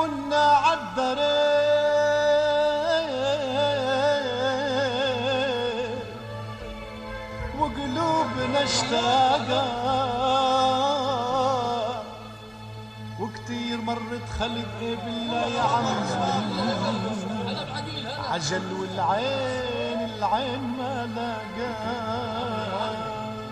كنا عالدرب وقلوبنا اشتاقت وكتير مرت خلق بالله يا عم عجل والعين ما لقى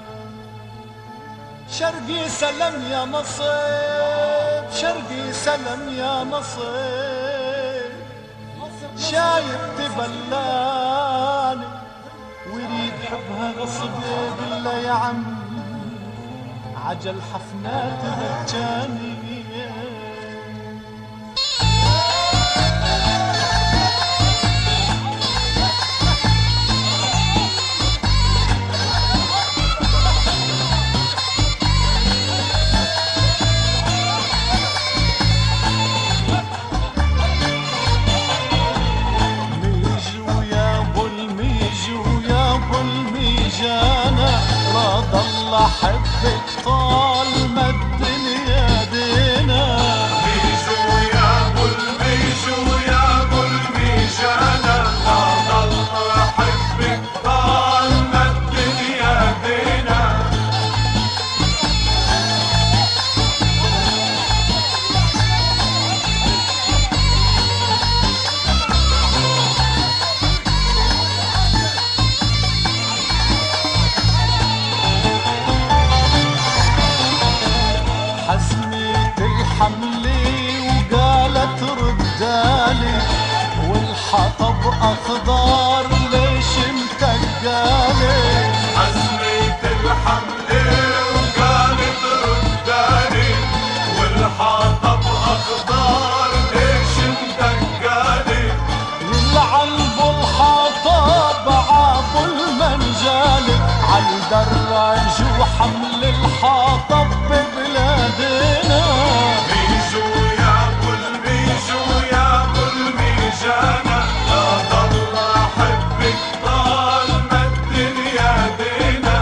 شرقي سلام يا نصيب شرقي سلام يا نصيب شايب تبلاني ويريد حبها غصب بالله يا عم عجل حفنات مجاني احبك طال ما الدنيا دينا بيجو يا ابو البيجو يا ابو الميجانا لا ضل احبك طال ما الدنيا دينا حزمت الحملي وقالت ردالي والحطب اخضر ليش متقالي حزمت الحملي وقالت ردالي والحطب اخضر ليش متقالي يلعن بالحطب عابو المنجالي عالدراج وحمل الحطب ببلادنا بيجو يا ابو البيجو يا ابو الميجانا لا ضل احبك طال ما الدنيا دينا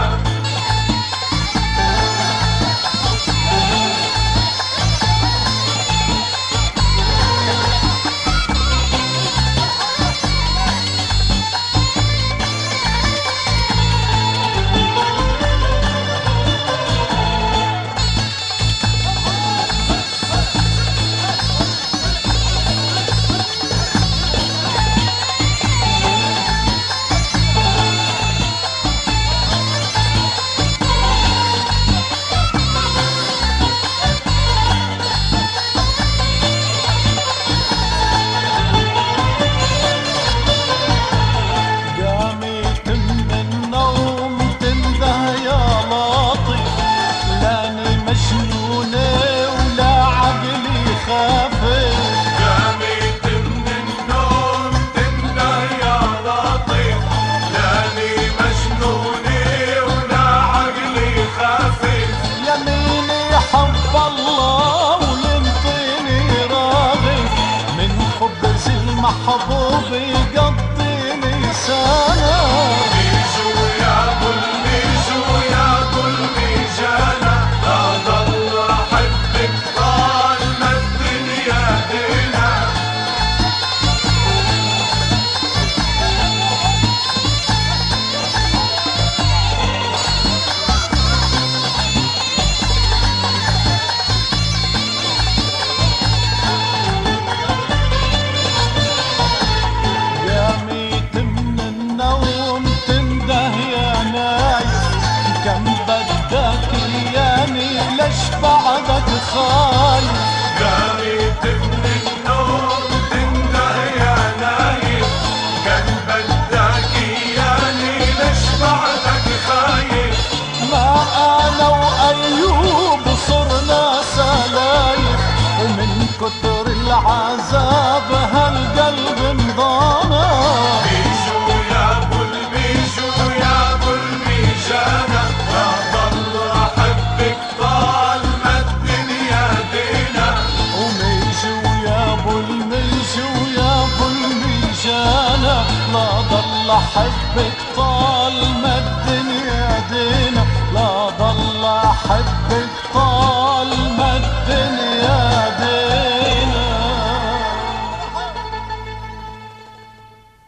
محبوبي يقضيني سنة بيجو يا ابو البيجو يا ابو الميجانا لا ضل احبك طال ما الدنيا دينا بعدك خايف قامت من النوم تنده يا نايم كان بدك اياني ليش بعدك خايف ما انا وايوب صرنا سلايف ومن كتر العذاب هالقلب انضانا بيجو يا ابو البيجو يا ابو الميجانا لا ضل احبك طال ما الدنيا دينا وميجو يا ابو الميجو يا ابو الميجانا لا ضل احبك